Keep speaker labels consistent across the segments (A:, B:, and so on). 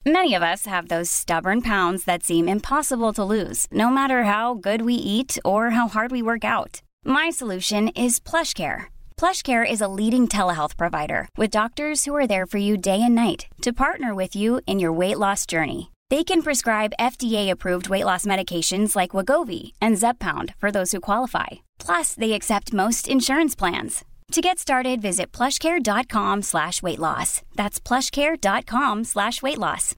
A: Many of us have those stubborn pounds that seem impossible to lose, no matter how good we eat or how hard we work out. My solution is PlushCare. PlushCare is a leading telehealth provider with doctors who are there for you day and night to partner with you in your weight loss journey. They can prescribe FDA-approved weight loss medications like Wegovy and Zepbound for those who qualify. Plus, they accept most insurance plans. To get started, visit plushcare.com/weightloss. That's plushcare.com/weightloss.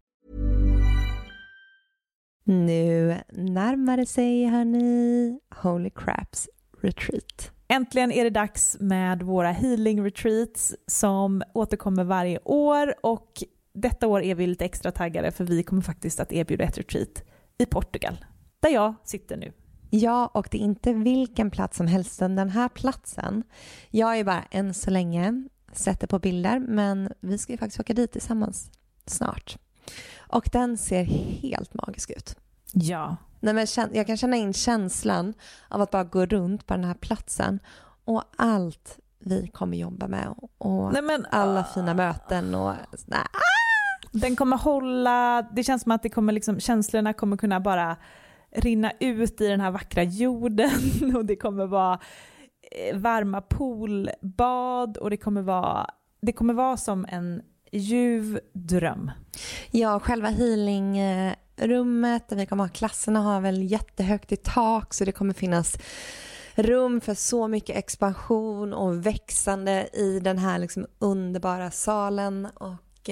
B: Nu närmar det sig, hörni, Holy Craps Retreat.
C: Äntligen är det dags med våra healing retreats som återkommer varje år, och detta år är vi lite extra taggade för vi kommer faktiskt att erbjuda ett retreat i Portugal, där jag sitter nu.
B: Ja, och det är inte vilken plats som helst. Den här platsen, jag är bara än så länge sätter på bilder, men vi ska ju faktiskt åka dit tillsammans snart. Och den ser helt magisk ut.
C: Ja.
B: Nej, men jag kan känna in känslan av att bara gå runt på den här platsen och allt vi kommer jobba med och alla fina möten och
C: Den kommer hålla, det känns som att det kommer liksom, känslorna kommer kunna bara rinna ut i den här vackra jorden, och det kommer vara varma poolbad, och det kommer vara som en ljuv dröm.
B: Ja, själva healingrummet där vi kommer ha klasserna har väl jättehögt i tak, så det kommer finnas rum för så mycket expansion och växande i den här liksom underbara salen. Och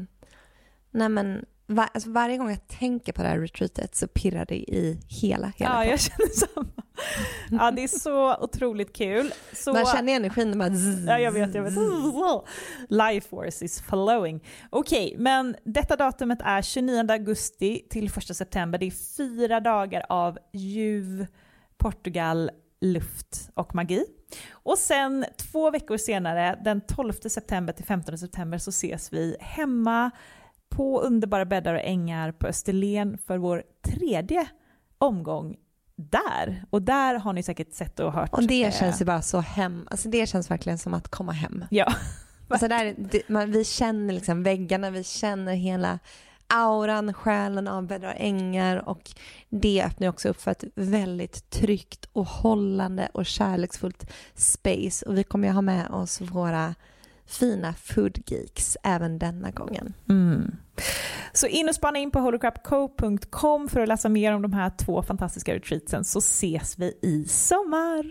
B: varje gång jag tänker på det här retreatet så pirrar det i hela
C: Ja, jag känner samma. Ja, det är så otroligt kul.
B: Man känner energin bara
C: ja, jag vet. Life force is flowing. Okej, men detta datumet är 29 augusti till 1 september. Det är 4 dagar av ljuv Portugal, luft och magi. Och sen 2 veckor senare, den 12 september till 15 september, så ses vi hemma på underbara bäddar och ängar på Österlen för vår 3:e omgång där. Och där har ni säkert sett och hört.
B: Och det känns ju bara så hem. Alltså det känns verkligen som att komma hem.
C: Ja.
B: Alltså vi känner liksom väggarna, vi känner hela auran, själen av bäddar och ängar, och det öppnar också upp för ett väldigt tryggt och hållande och kärleksfullt space. Och vi kommer ju ha med oss våra fina food geeks även denna gången.
C: Så in och spana in på holycrapco.com för att läsa mer om de här 2 fantastiska retreatsen, så ses vi i sommar.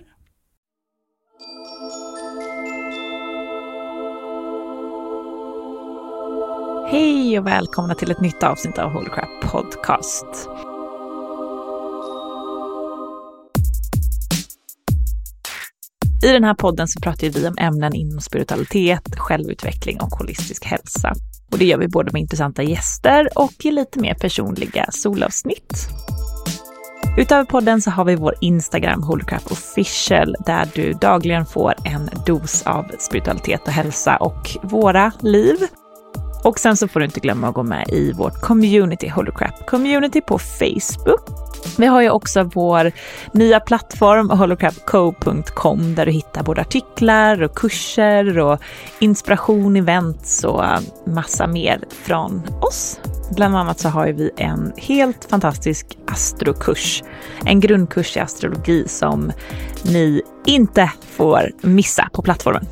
C: Hej och välkomna till ett nytt avsnitt av Holy Crap Podcast. I den här podden så pratar vi om ämnen inom spiritualitet, självutveckling och holistisk hälsa. Och det gör vi både med intressanta gäster och i lite mer personliga solavsnitt. Utöver podden så har vi vår Instagram Holy Crap Official, där du dagligen får en dos av spiritualitet och hälsa och våra liv. Och sen så får du inte glömma att gå med i vårt community, Holy Crap Community på Facebook. Vi har ju också vår nya plattform holycrapco.com, där du hittar både artiklar och kurser och inspiration, events och massa mer från oss. Bland annat så har vi en helt fantastisk astrokurs, en grundkurs i astrologi som ni inte får missa på plattformen.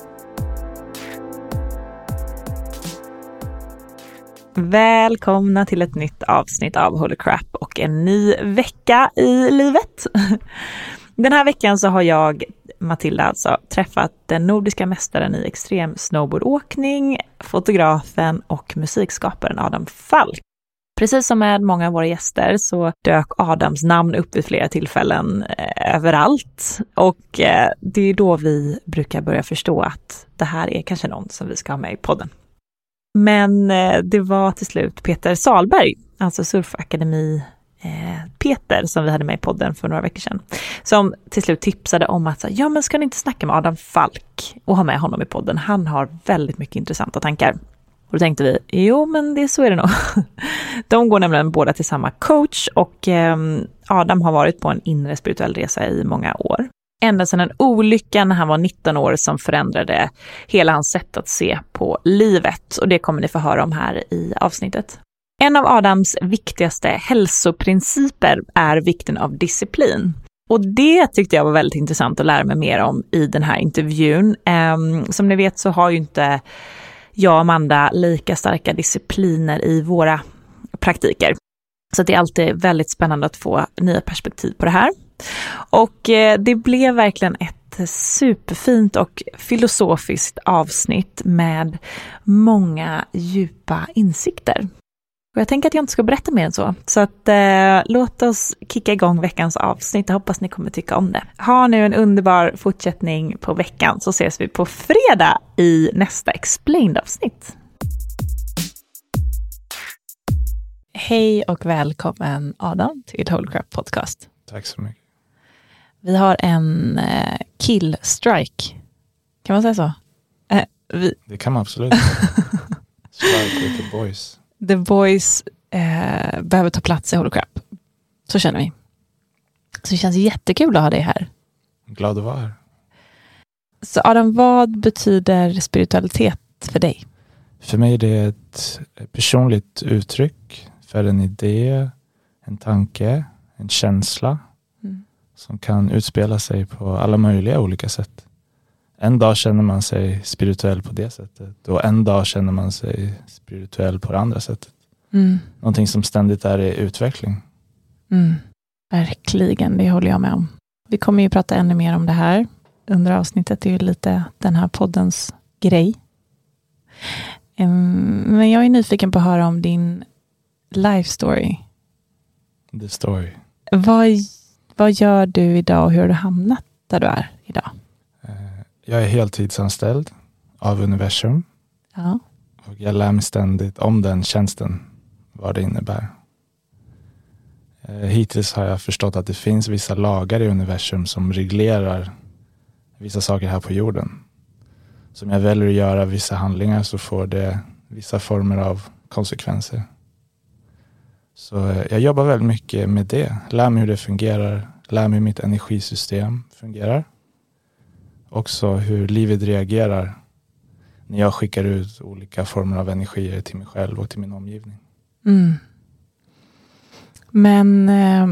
C: Välkomna till ett nytt avsnitt av Holy Crap och en ny vecka i livet. Den här veckan så har jag, Matilda, alltså träffat den nordiska mästaren i extrem snowboardåkning, fotografen och musikskaparen Adam Falk. Precis som med många av våra gäster så dök Adams namn upp vid flera tillfällen överallt. Och det är då vi brukar börja förstå att det här är kanske någon som vi ska ha med i podden. Men det var till slut Peter Salberg, alltså surfakademi Peter, som vi hade med i podden för några veckor sedan, som till slut tipsade om att ja, men ska ni inte snacka med Adam Falk och ha med honom i podden? Han har väldigt mycket intressanta tankar. Och då tänkte vi, jo men så är det nog. De går nämligen båda till samma coach, och Adam har varit på en inre spirituell resa i många år. Ända sedan en olycka när han var 19 år som förändrade hela hans sätt att se på livet. Och det kommer ni få höra om här i avsnittet. En av Adams viktigaste hälsoprinciper är vikten av disciplin. Och det tyckte jag var väldigt intressant att lära mig mer om i den här intervjun. Som ni vet så har ju inte jag och Amanda lika starka discipliner i våra praktiker. Så det är alltid väldigt spännande att få nya perspektiv på det här. Och det blev verkligen ett superfint och filosofiskt avsnitt med många djupa insikter. Och jag tänker att jag inte ska berätta mer än så. Så att låt oss kicka igång veckans avsnitt. Jag hoppas ni kommer tycka om det. Ha nu en underbar fortsättning på veckan, så ses vi på fredag i nästa Explained-avsnitt. Hej och välkommen Adam till Holy Crap Podcast.
D: Tack så mycket.
C: Vi har en kill-strike. Kan man säga så?
D: Det kan man absolut. Strike with the boys.
C: The boys behöver ta plats i Holy Crap. Så känner vi. Så det känns jättekul att ha dig här.
D: Glad att vara här.
C: Så Adam, vad betyder spiritualitet för dig?
D: För mig är det ett personligt uttryck för en idé, en tanke, en känsla som kan utspela sig på alla möjliga olika sätt. En dag känner man sig spirituell på det sättet och en dag känner man sig spirituell på det andra sättet. Någonting som ständigt är i utveckling.
C: Verkligen, det håller jag med om. Vi kommer ju prata ännu mer om det här under avsnittet. Det är ju lite den här poddens grej. Men jag är nyfiken på att höra om din life story.
D: The story.
C: Vad gör du idag och hur har du hamnat där du är idag?
D: Jag är heltidsanställd av universum.
C: Ja.
D: Och jag lär mig ständigt om den tjänsten, vad det innebär. Hittills har jag förstått att det finns vissa lagar i universum som reglerar vissa saker här på jorden. Så om jag väljer att göra vissa handlingar så får det vissa former av konsekvenser. Så jag jobbar väldigt mycket med det. Lär mig hur det fungerar. Lär mig hur mitt energisystem fungerar. Också hur livet reagerar när jag skickar ut olika former av energier till mig själv och till min omgivning.
C: Men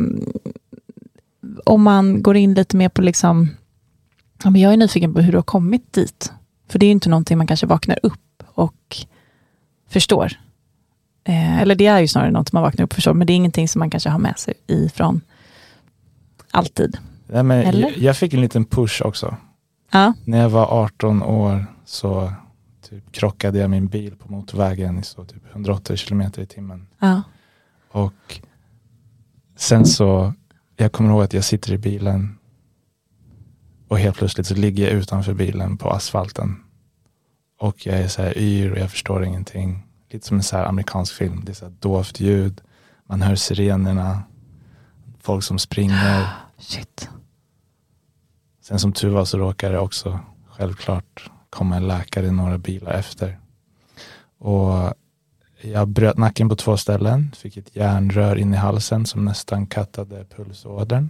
C: om man går in lite mer på liksom, jag är nyfiken på hur du har kommit dit. För det är ju inte någonting man kanske vaknar upp och förstår. Eller det är ju snarare något man vaknar upp och förstår, men det är ingenting som man kanske har med sig ifrån alltid.
D: Nej, men jag fick en liten push också.
C: Ja.
D: När jag var 18 år så typ krockade jag min bil på motorvägen i så typ 180 kilometer i timmen.
C: Ja.
D: Och sen så, jag kommer ihåg att jag sitter i bilen och helt plötsligt så ligger jag utanför bilen på asfalten. Och jag är så här yr och jag förstår ingenting. Lite som en så här amerikansk film. Det är så här dovt ljud. Man hör sirenerna. Folk som springer.
C: Shit.
D: Sen som tur var så råkade det också självklart komma en läkare några bilar efter. Och jag bröt nacken på 2 ställen. Fick ett järnrör in i halsen som nästan kattade pulsådern.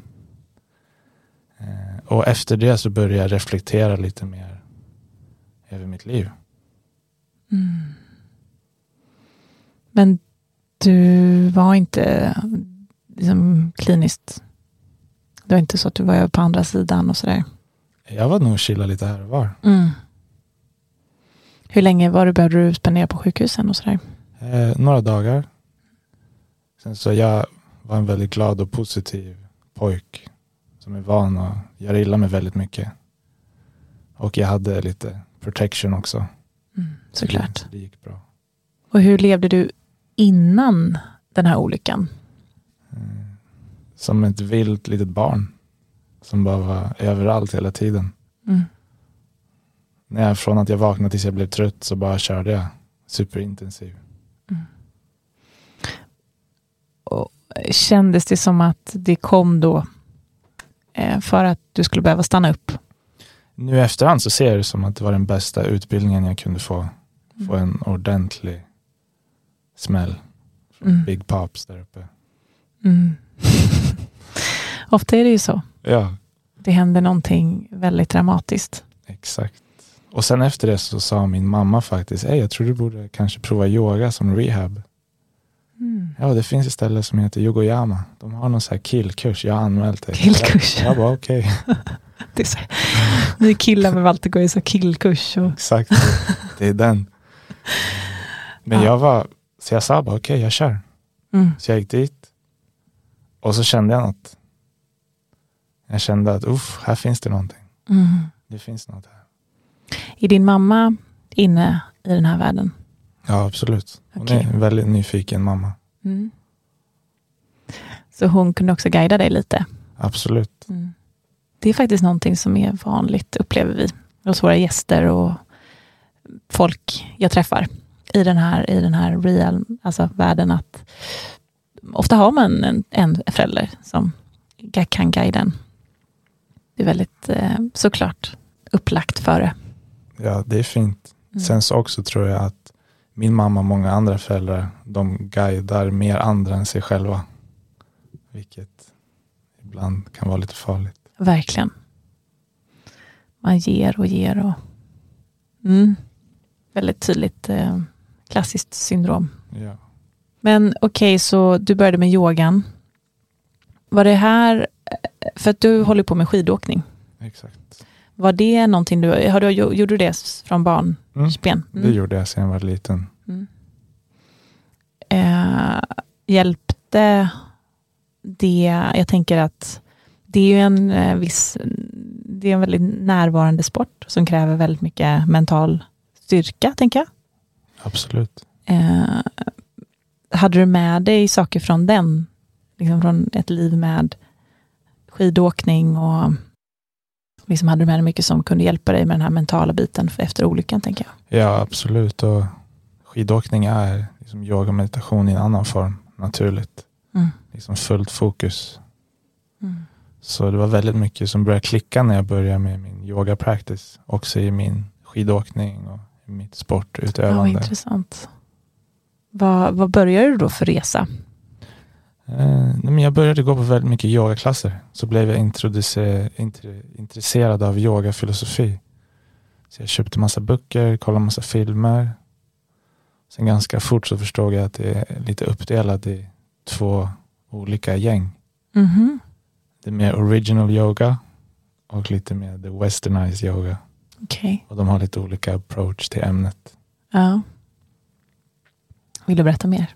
D: Och efter det så började jag reflektera lite mer över mitt liv.
C: Men du var inte liksom kliniskt. Det var inte så att du var på andra sidan och sådär.
D: Jag var nog chilla lite här och var.
C: Hur länge behövde du spendera på sjukhusen och sådär?
D: Några dagar. Sen så jag var en väldigt glad och positiv pojk som är van att göra illa med väldigt mycket. Och jag hade lite protection också.
C: Såklart.
D: Så det gick bra.
C: Och hur levde du innan den här olyckan?
D: Som ett vilt litet barn. Som bara var överallt hela tiden. Från att jag vaknade tills jag blev trött så bara körde jag superintensiv.
C: Och kändes det som att det kom då för att du skulle behöva stanna upp?
D: Nu i efterhand så ser jag det som att det var den bästa utbildningen jag kunde få. Få en ordentlig smäll från Big Pops där uppe.
C: Ofta är det ju så.
D: Ja.
C: Det händer någonting väldigt dramatiskt.
D: Exakt. Och sen efter det så sa min mamma faktiskt, jag tror du borde kanske prova yoga som rehab. Ja, det finns ett ställe som heter Yokoyama. De har någon så här killkurs. Jag har anmält det.
C: Killkurs?
D: Jag bara okej.
C: Det är så, ni killar med Valter går i så killkurs. Och...
D: Exakt, det är den. Men jag sa bara okej, jag kör. Så jag gick dit. Och så kände jag något. Jag kände att här finns det någonting. Det finns något här.
C: Är din mamma inne i den här världen?
D: Ja, absolut. Hon är en väldigt nyfiken mamma.
C: Så hon kunde också guida dig lite?
D: Absolut.
C: Det är faktiskt någonting som är vanligt, upplever vi, hos våra gäster och folk jag träffar i den här real, alltså världen, att ofta har man en förälder som kan guida en. Det är väldigt såklart upplagt för det.
D: Ja, det är fint. Sen så också tror jag att min mamma och många andra föräldrar, de guidar mer andra än sig själva. Vilket ibland kan vara lite farligt.
C: Verkligen. Man ger och ger och väldigt tydligt klassiskt syndrom.
D: Ja.
C: Men okej, så du började med yogan. Var det här, för att du håller på med skidåkning?
D: Exakt.
C: Var det någonting gjorde du det från barnsben?
D: Det gjorde jag sedan jag var liten.
C: Hjälpte det, jag tänker att det är ju det är en väldigt närvarande sport som kräver väldigt mycket mental styrka, tänker jag.
D: Absolut.
C: Hade du med dig saker från den, liksom från ett liv med skidåkning, och liksom hade du med dig mycket som kunde hjälpa dig med den här mentala biten efter olyckan, tänker jag? Ja,
D: absolut. Och skidåkning är liksom yoga och meditation i en annan form, naturligt. Liksom fullt fokus. Så det var väldigt mycket som började klicka när jag började med min yoga practice. Också i min skidåkning och i mitt sportutövande.
C: Ja, intressant. Vad började du då för resa?
D: Men jag började gå på väldigt mycket yogaklasser. Så blev jag intresserad av yogafilosofi. Så jag köpte massa böcker, kollade massa filmer. Sen ganska fort så förstod jag att det är lite uppdelat i 2 olika gäng. Det är mer original yoga och lite mer the westernized yoga.
C: Okay.
D: Och de har lite olika approach till ämnet.
C: Ja. Vill du berätta mer?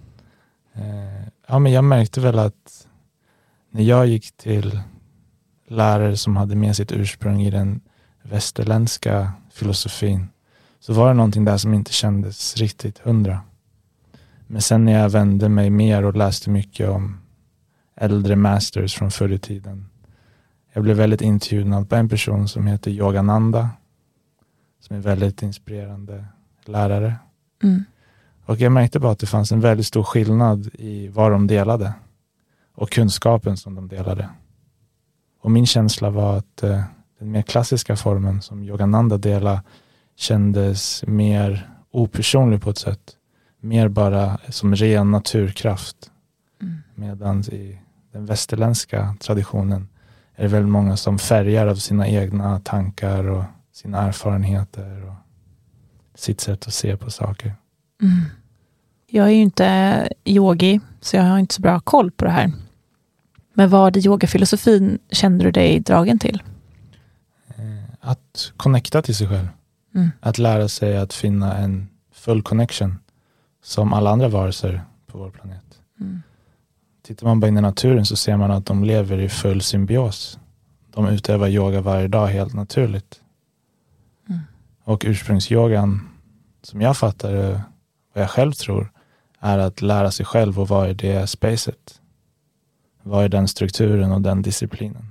D: Ja, men jag märkte väl att när jag gick till lärare som hade med sitt ursprung i den västerländska filosofin, så var det någonting där som inte kändes riktigt 100. Men sen när jag vände mig mer och läste mycket om äldre masters från förr i tiden, jag blev väldigt intjunad på en person som heter Yogananda, som är väldigt inspirerande lärare. Och jag märkte bara att det fanns en väldigt stor skillnad i vad de delade och kunskapen som de delade. Och min känsla var att den mer klassiska formen som Yogananda delade kändes mer opersonlig på ett sätt. Mer bara som ren naturkraft. Medan i den västerländska traditionen är det väldigt många som färgar av sina egna tankar och sina erfarenheter och sitt sätt att se på saker.
C: Jag är ju inte yogi, så jag har inte så bra koll på det här. Men vad i yogafilosofin kände du dig dragen till?
D: Att connecta till sig själv. Att lära sig att finna en full connection som alla andra varelser på vår planet. Tittar man bara in i naturen så ser man att de lever i full symbios. De utövar yoga varje dag helt naturligt. Och ursprungsyogan, som jag fattar det, vad jag själv tror, är att lära sig själv och vad är det spacet. Vad är den strukturen och den disciplinen.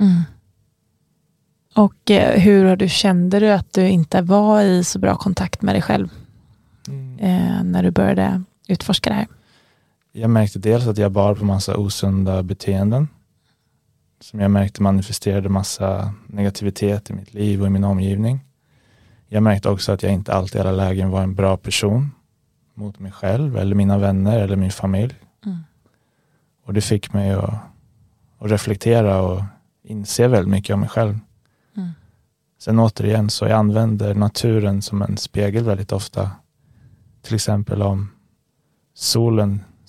D: Och
C: hur kände du att du inte var i så bra kontakt med dig själv när du började utforska det här?
D: Jag märkte dels att jag bar på massa osunda beteenden som jag märkte manifesterade massa negativitet i mitt liv och i min omgivning. Jag märkte också att jag inte alltid i alla lägen var en bra person mot mig själv eller mina vänner eller min familj. Och det fick mig att reflektera och inse väldigt mycket om mig själv. Sen återigen så jag använder naturen som en spegel väldigt ofta. Till exempel om solen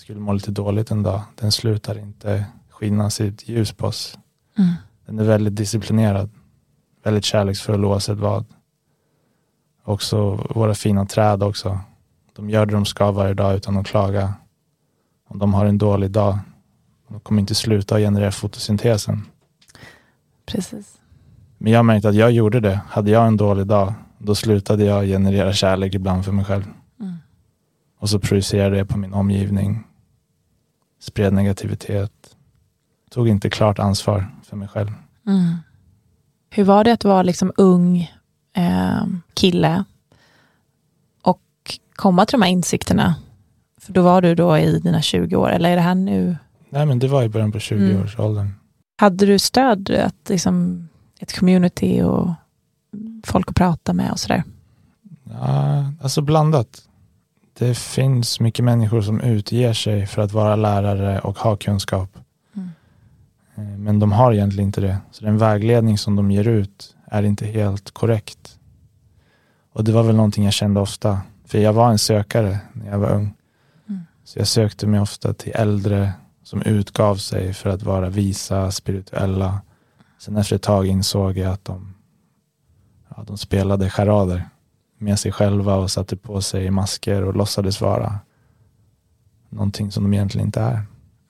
D: skulle må lite dåligt en dag, den slutar inte skina sitt ljus på oss. Den är väldigt disciplinerad, väldigt kärleksfull oavsett vad. Också våra fina träd också. De gör det de ska varje dag utan att klaga. Om de har en dålig dag, de kommer inte sluta generera fotosyntesen.
C: Precis.
D: Men jag märkte att jag gjorde det. Hade jag en dålig dag, då slutade jag generera kärlek ibland för mig själv. Och så projicerade jag på min omgivning. Spred negativitet. Tog inte klart ansvar för mig själv.
C: Hur var det att vara liksom ung kille och komma till de här insikterna? För då var du då i dina 20 år, eller är det här nu?
D: Nej, men det var i början på 20-årsåldern.
C: Hade du stöd att liksom ett community och folk att prata med och sådär?
D: Ja, alltså blandat. Det finns mycket människor som utger sig för att vara lärare och ha kunskap. Men de har egentligen inte det. Så den vägledning som de ger ut är inte helt korrekt. Och det var väl någonting jag kände ofta. För jag var en sökare när jag var ung. Så jag sökte mig ofta till äldre som utgav sig för att vara visa, spirituella. Sen efter ett tag insåg jag att de spelade charader med sig själva och satte på sig masker och låtsades vara någonting som de egentligen inte är.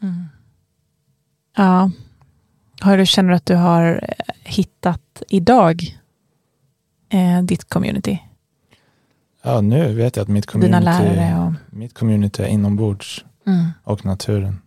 C: Ja. Känner du att du har hittat idag ditt community?
D: Ja, nu vet jag att mitt community är inombords och naturen.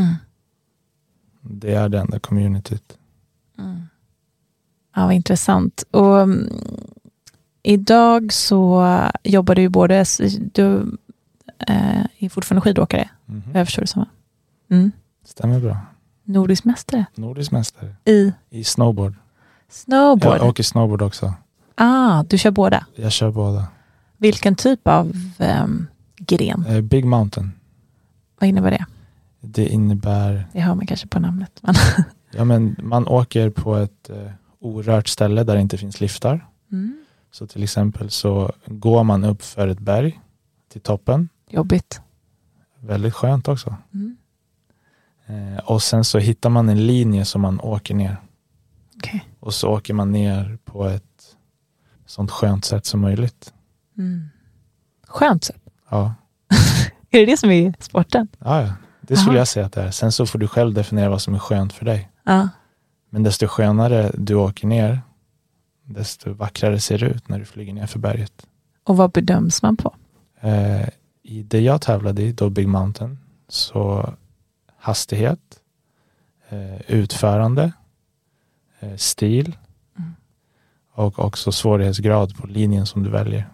D: Det är det enda communityt.
C: Ja, vad intressant. Och idag så jobbar du ju både, du är fortfarande skidåkare. Jag förstår det som.
D: Stämmer bra.
C: Nordisk mästare. I
D: snowboard.
C: Snowboard?
D: Jag åker snowboard också.
C: Du kör båda? Jag
D: kör båda.
C: Vilken typ av gren?
D: Big mountain.
C: Vad innebär det?
D: Det innebär...
C: Det hör man kanske på namnet.
D: Ja, men man åker på ett orört ställe där det inte finns liftar. Så till exempel så går man upp för ett berg till toppen.
C: Jobbigt.
D: Väldigt skönt också. Och sen så hittar man en linje som man åker ner.
C: Okay.
D: Och så åker man ner på ett sånt skönt sätt som möjligt.
C: Skönt sätt?
D: Ja.
C: Är det som är sporten?
D: Ja. Det skulle jag säga att det är. Sen så får du själv definiera vad som är skönt för dig. Men desto skönare du åker ner, desto vackrare ser det ut när du flyger ner för berget.
C: Och vad bedöms man på?
D: I det jag tävlade i, då Big Mountain, så hastighet, utförande, stil och också svårighetsgrad på linjen som du väljer.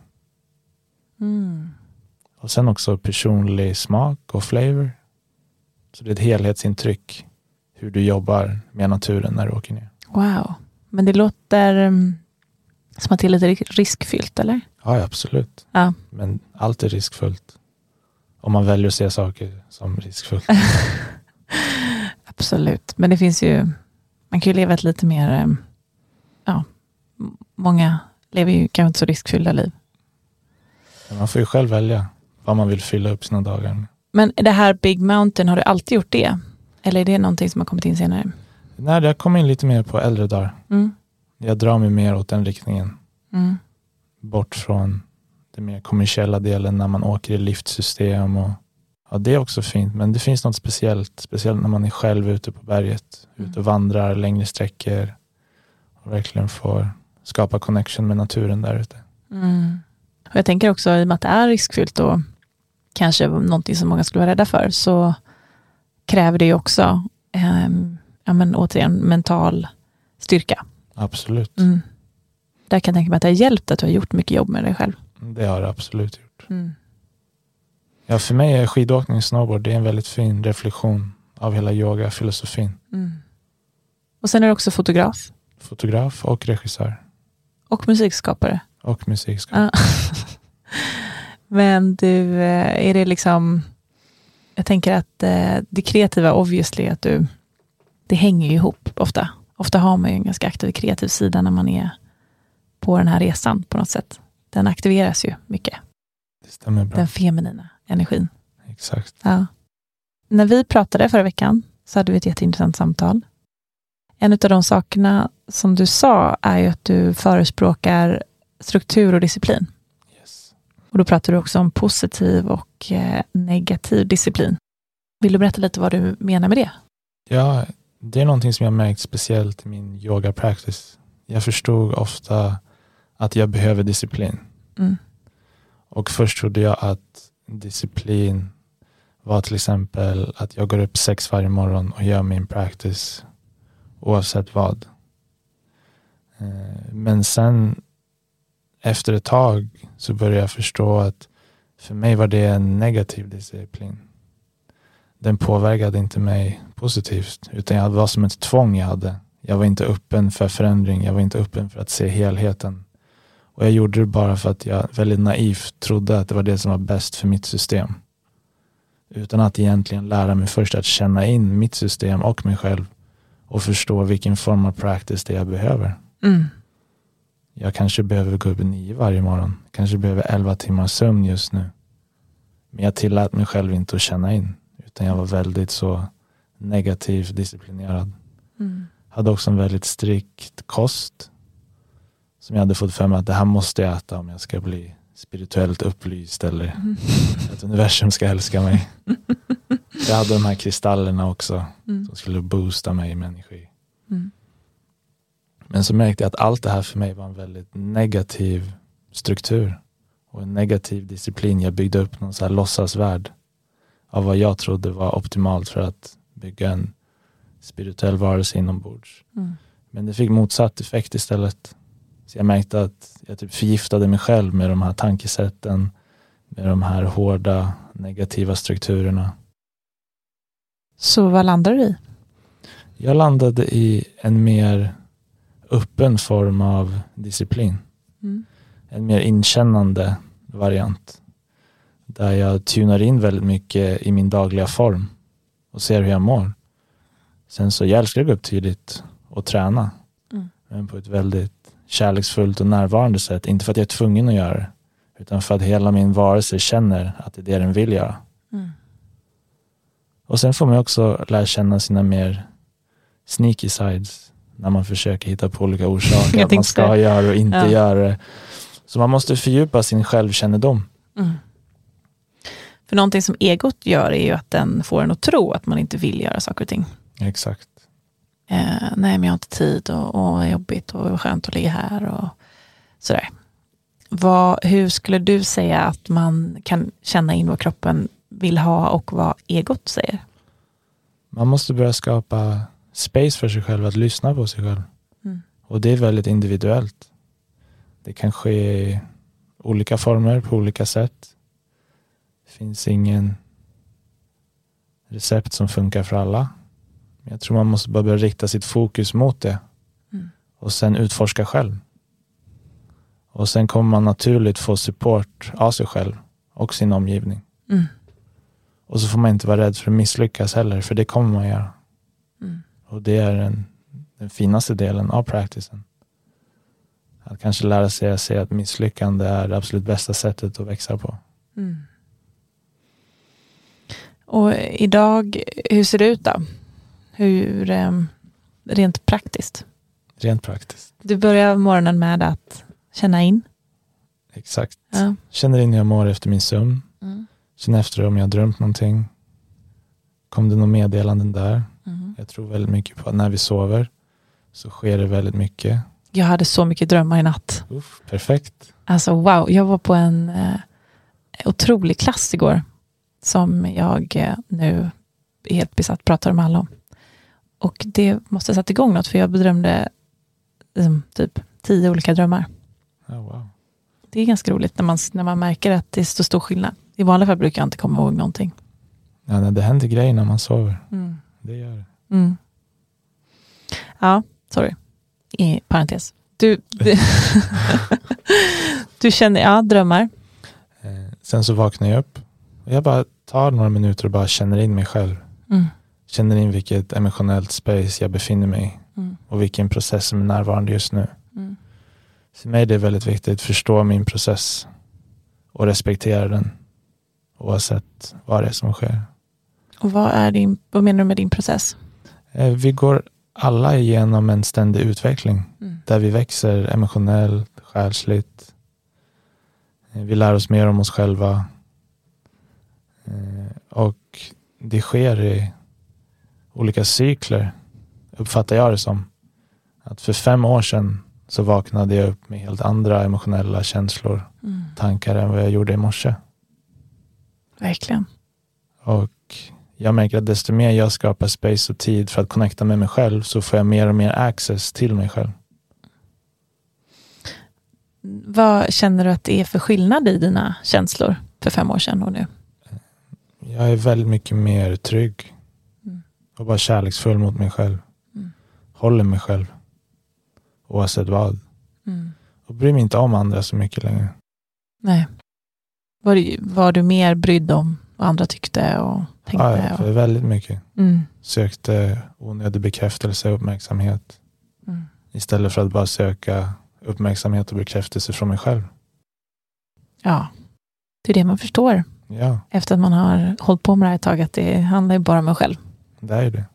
D: Och sen också personlig smak och flavor. Så det är ett helhetsintryck hur du jobbar med naturen när du åker ner.
C: Wow. Men det låter som att det är lite riskfyllt, eller?
D: Ja, absolut.
C: Ja.
D: Men allt är riskfullt. Om man väljer att se saker som riskfullt.
C: Absolut. Men det finns ju, man kan ju leva ett lite mer, många lever ju kanske inte så riskfyllda liv.
D: Men man får ju själv välja vad man vill fylla upp sina dagar med.
C: Men det här Big Mountain, har du alltid gjort det? Eller är det någonting som har kommit in senare?
D: Nej, det har kommit in lite mer på äldre dagar. Jag drar mig mer åt den riktningen. Bort från den mer kommersiella delen när man åker i liftsystem. Och det är också fint, men det finns något speciellt när man är själv ute på berget. Ute och vandrar längre sträckor. Och verkligen får skapa connection med naturen där ute.
C: Och jag tänker också, i och med att det är riskfyllt och kanske någonting som många skulle vara rädda för, så kräver det ju också återigen mental styrka.
D: Absolut.
C: Där kan jag tänka mig att det har hjälpt att du har gjort mycket jobb med dig själv.
D: Det har det absolut gjort. Ja, för mig är skidåkning och snowboard, det är en väldigt fin reflektion av hela yoga-filosofin.
C: Och sen är du också fotograf.
D: Fotograf och regissör.
C: Och musikskapare. Men du, är det liksom, jag tänker att det kreativa obviously att det hänger ju ihop ofta. Ofta har man ju en ganska aktiv kreativ sida när man är på den här resan på något sätt. Den aktiveras ju mycket.
D: Det stämmer bra.
C: Den feminina energin.
D: Exakt.
C: Ja. När vi pratade förra veckan så hade vi ett jätteintressant samtal. En av de sakerna som du sa är ju att du förespråkar struktur och disciplin.
D: Yes.
C: Och då pratar du också om positiv och negativ disciplin. Vill du berätta lite vad du menar med det?
D: Ja, det är någonting som jag märkt speciellt i min yoga practice. Jag förstod ofta att jag behöver disciplin.
C: Mm.
D: Och först trodde jag att disciplin var till exempel att jag går upp 6 varje morgon och gör min practice oavsett vad. Men sen efter ett tag så började jag förstå att för mig var det en negativ disciplin. Den påverkade inte mig positivt, utan jag var som ett tvång jag hade. Jag var inte öppen för förändring, jag var inte öppen för att se helheten. Och jag gjorde det bara för att jag väldigt naivt trodde att det var det som var bäst för mitt system. Utan att egentligen lära mig först att känna in mitt system och mig själv och förstå vilken form av practice det jag behöver.
C: Mm.
D: Jag kanske behöver gå upp 9 varje morgon. Kanske behöver 11 timmar sömn just nu. Men jag tillät mig själv inte att känna in. Utan jag var väldigt så negativt disciplinerad.
C: Mm.
D: Hade också en väldigt strikt kost. Som jag hade fått för mig att det här måste jag äta om jag ska bli spirituellt upplyst. Eller att universum ska älska mig. Jag hade de här kristallerna också. Som skulle boosta mig med energi.
C: Mm.
D: Men så märkte jag att allt det här för mig var en väldigt negativ struktur. Och en negativ disciplin. Jag byggde upp någon så här låtsasvärld. Av vad jag trodde var optimalt för att bygga en spirituell varelse inombords.
C: Mm.
D: Men det fick motsatt effekt istället. Så jag märkte att jag typ förgiftade mig själv med de här tankesätten. Med de här hårda negativa strukturerna.
C: Så vad landade du i?
D: Jag landade i en mer öppen form av disciplin.
C: Mm.
D: En mer inkännande variant. Där jag tunar in väldigt mycket i min dagliga form. Och ser hur jag mår. Sen så jag älskar att gå upp tidigt och träna.
C: Mm.
D: Men på ett väldigt kärleksfullt och närvarande sätt. Inte för att jag är tvungen att göra det. Utan för att hela min varelse känner att det är det den vill göra.
C: Mm.
D: Och sen får man också lära känna sina mer sneaky sides. När man försöker hitta på olika orsaker. Att man ska göra och inte göra det. Så man måste fördjupa sin självkännedom.
C: Mm. För någonting som egot gör är ju att den får en att tro att man inte vill göra saker och ting.
D: Exakt.
C: Nej, men jag har inte tid och det är jobbigt och skönt att ligga här och sådär. Hur skulle du säga att man kan känna in vad kroppen vill ha och vad egot säger?
D: Man måste börja skapa space för sig själv, att lyssna på sig själv.
C: Mm.
D: Och det är väldigt individuellt. Det kan ske i olika former, på olika sätt. Det finns ingen recept som funkar för alla. Men jag tror man måste bara börja rikta sitt fokus mot det.
C: Mm.
D: Och sen utforska själv. Och sen kommer man naturligt få support av sig själv och sin omgivning.
C: Mm.
D: Och så får man inte vara rädd för att misslyckas heller, för det kommer man göra.
C: Mm.
D: Och det är den finaste delen av practicen. Att kanske lära sig att se att misslyckande är det absolut bästa sättet att växa på.
C: Mm. Och idag, hur ser det ut då? Hur rent praktiskt?
D: Rent praktiskt.
C: Du börjar morgonen med att känna in.
D: Exakt.
C: Ja.
D: Känner in hur jag mår efter min sömn.
C: Mm.
D: Känner efter om jag har drömt någonting. Kom det några meddelanden där?
C: Mm.
D: Jag tror väldigt mycket på att när vi sover så sker det väldigt mycket.
C: Jag hade så mycket drömmar i natt.
D: Perfekt.
C: Alltså wow, jag var på en otrolig klass igår. Som jag nu helt besatt pratar med alla om. Och det måste ha satt igång något, för jag bedrömde typ 10 olika drömmar.
D: Oh, wow.
C: Det är ganska roligt när man märker att det är så stor skillnad. I vanliga fall brukar jag inte komma ihåg någonting.
D: Ja, det händer grejer när man sover.
C: Mm.
D: Det gör det.
C: Mm. Ja, sorry. I parentes. Du känner, drömmar.
D: Sen så vaknar jag upp. Och jag bara tar några minuter och bara känner in mig själv.
C: Mm.
D: Känner in vilket emotionellt space jag befinner mig i.
C: Mm.
D: Och vilken process som är närvarande just nu.
C: Mm.
D: För mig är det väldigt viktigt att förstå min process. Och respektera den. Oavsett vad det är som sker.
C: Och vad menar du med din process?
D: Vi går alla igenom en ständig utveckling där vi växer emotionellt, själsligt. Vi lär oss mer om oss själva. Och det sker i olika cykler, uppfattar jag det som. Att för 5 år sedan så vaknade jag upp med helt andra emotionella känslor, tankar än vad jag gjorde i morse.
C: Verkligen.
D: Och jag märker att desto mer jag skapar space och tid för att connecta med mig själv så får jag mer och mer access till mig själv.
C: Vad känner du att det är för skillnad i dina känslor för 5 år sedan och nu?
D: Jag är väldigt mycket mer trygg och bara kärleksfull mot mig själv. Håller mig själv oavsett vad. Och bryr mig inte om andra så mycket längre.
C: Nej. Var du mer brydd om vad andra tyckte och tänkte?
D: Ja, väldigt mycket. Sökte onödig bekräftelse och uppmärksamhet. Istället för att bara söka uppmärksamhet och bekräftelse från mig själv.
C: Ja, det är det man förstår.
D: Ja.
C: Efter att man har hållit på med det här ett tag, att det handlar ju bara om mig själv.
D: Det är det.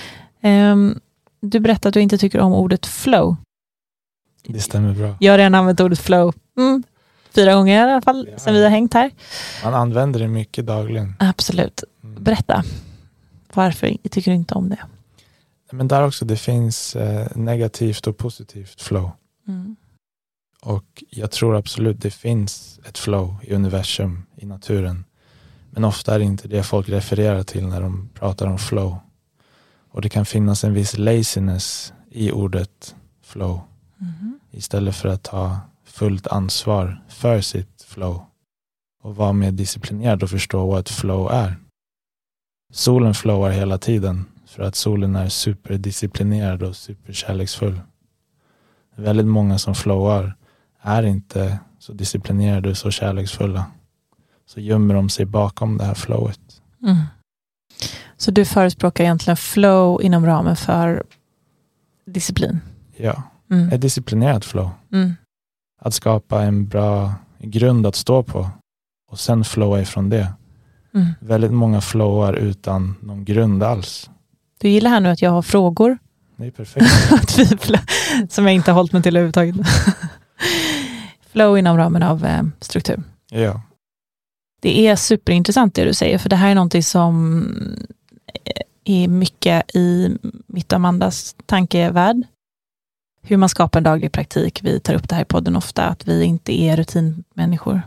C: Du berättade att du inte tycker om ordet flow.
D: Det stämmer bra.
C: Jag har redan använt ordet flow 4 gånger i alla fall sen vi har hängt här.
D: Man använder det mycket dagligen.
C: Absolut. Berätta. Varför tycker du inte om det?
D: Men där också, det finns negativt och positivt flow. Och jag tror absolut det finns ett flow i universum, i naturen. Men ofta är det inte det folk refererar till när de pratar om flow. Och det kan finnas en viss laziness i ordet flow. Istället för att ta fullt ansvar för sitt flow. Och vara mer disciplinerad och förstå vad ett flow är. Solen flowar hela tiden. För att solen är superdisciplinerad och superkärleksfull. Väldigt många som flowar är inte så disciplinerade och så kärleksfulla. Så gömmer de sig bakom det här flowet.
C: Så du förespråkar egentligen flow inom ramen för disciplin?
D: Ja, ett disciplinerat flow. Att skapa en bra grund att stå på. Och sen flowa ifrån det. Väldigt många flowar utan någon grund alls.
C: Du gillar här nu att jag har frågor.
D: Det är perfekt.
C: Som jag inte har hållit mig till överhuvudtaget. Flow inom ramen av struktur.
D: Ja.
C: Det är superintressant det du säger. För det här är någonting som är mycket i mitt och Amandas tankevärld. Hur man skapar en daglig praktik. Vi tar upp det här i podden ofta. Att vi inte är rutinmänniskor.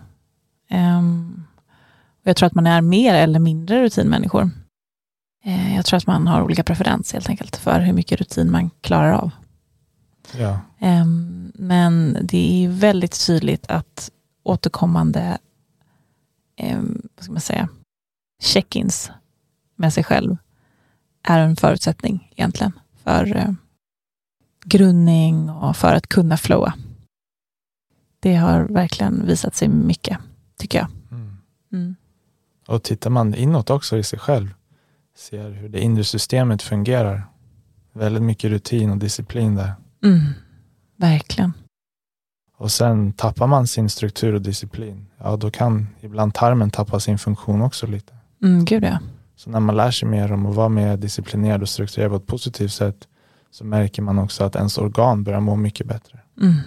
C: Och jag tror att man är mer eller mindre rutinmänniskor. Jag tror att man har olika preferenser helt enkelt. För hur mycket rutin man klarar av.
D: Ja.
C: Men det är väldigt tydligt att återkommande vad ska man säga, check-ins med sig själv är en förutsättning egentligen för grundning och för att kunna flowa. Det har verkligen visat sig mycket, tycker jag.
D: Och tittar man inåt också i sig själv, ser hur det inre systemet fungerar. Väldigt mycket rutin och disciplin där.
C: Verkligen.
D: Och sen tappar man sin struktur och disciplin. Ja, då kan ibland tarmen tappa sin funktion också lite.
C: Gud ja.
D: Så när man lär sig mer om att vara mer disciplinerad och strukturerad på ett positivt sätt så märker man också att ens organ börjar må mycket bättre.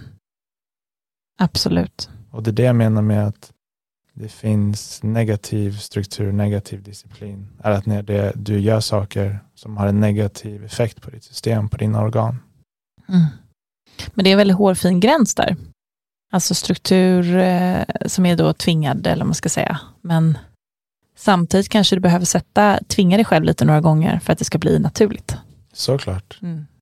C: Absolut.
D: Och det är det jag menar med att det finns negativ struktur, negativ disciplin. Är att när du gör saker som har en negativ effekt på ditt system, på dina organ.
C: Men det är en väldigt hårfin gräns där. Alltså struktur som är då tvingad, eller vad man ska säga. Men samtidigt kanske du behöver tvinga dig själv lite några gånger för att det ska bli naturligt.
D: Såklart.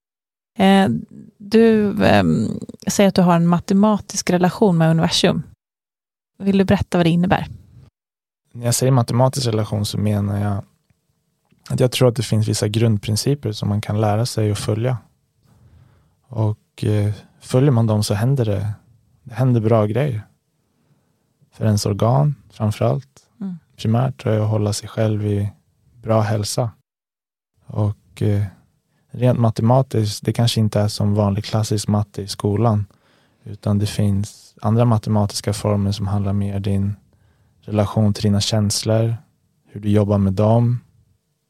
C: Du säger att du har en matematisk relation med universum. Vill du berätta vad det innebär?
D: När jag säger matematisk relation så menar jag att jag tror att det finns vissa grundprinciper som man kan lära sig att följa. Och följer man dem så händer det händer bra grejer. För ens organ framförallt. Primärt tror jag att hålla sig själv i bra hälsa. Och rent matematiskt, det kanske inte är som vanlig klassisk matte i skolan. Utan det finns andra matematiska former som handlar mer om din relation till dina känslor. Hur du jobbar med dem.